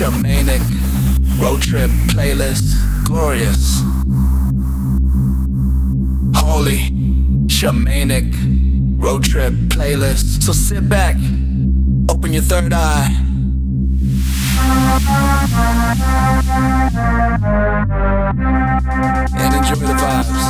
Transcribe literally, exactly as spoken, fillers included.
Shamanic road trip playlist, glorious. Holy shamanic road trip playlist. So sit back, open your third eye, and enjoy the vibes.